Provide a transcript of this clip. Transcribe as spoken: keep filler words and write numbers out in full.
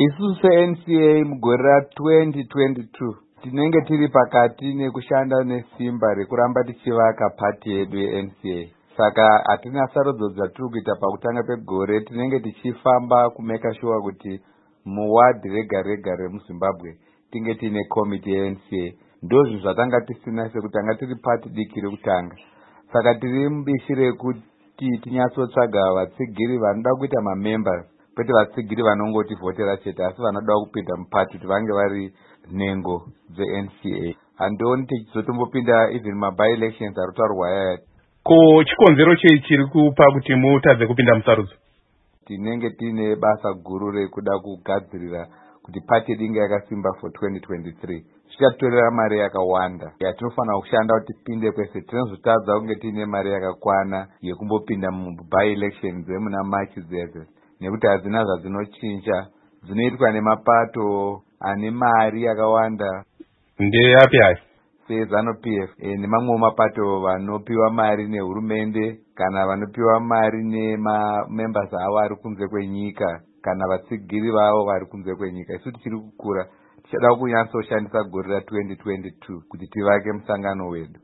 Isu se-N C A mugore ra twenty twenty-two tinenge tiri pakati nekushanda nesimba rekuramba tichivaka pati yedu ye-N C A. Saka hatina sarudzo dzatiri kuita pakutanga pegore. Tinenge tichifamba kumeka sure kuti muwadhi rega rega remuZimbabwe tinge tiine komiti ye-N C A. Ndozvo zvatanga tisina sekuti tanga tiri pati diki rekutanga. Saka tiri mubishi rekuti tinyatsotsvaga vatsigiri vanoda kuita mamemba, kwete vatsigiri vanongotivhotera chete, asi vanoda kupinda mupati kuti vange vari nhengo dze-N C A. Handioni tichizotombopinda even maby elections ari kutaurwa yaya. Ko chikonzero chei chiri kupa kuti mutadze kupinda musarudzo? Tinenge tiine basa guru rekuda kugadzirira kuti pati yedu inge yakasimba for twenty twenty-three. Zvichatitorera mari yakawanda yatinofanira kushanda kuti tipinde kwese. Tinozotadza kunge tiine mari yakakwana yekumbopinda muby elections dzemuna March dzese, nekuti hadzina zvadzinochinja. Dzinoitwa nemapato ane mari yakawanda. Ndeyapi hayo? seZanu P F e, nemamwe mapato vanopiwa mari nehurumende kana vanopiwa mari nemamembers avo ari kunze kwenyika kana vatsigiri vavo vari kunze kwenyika. Isu tichiri kukura tichada kunyatsoshandisa gore ra twenty twenty-two kuti tivake musangano wedu.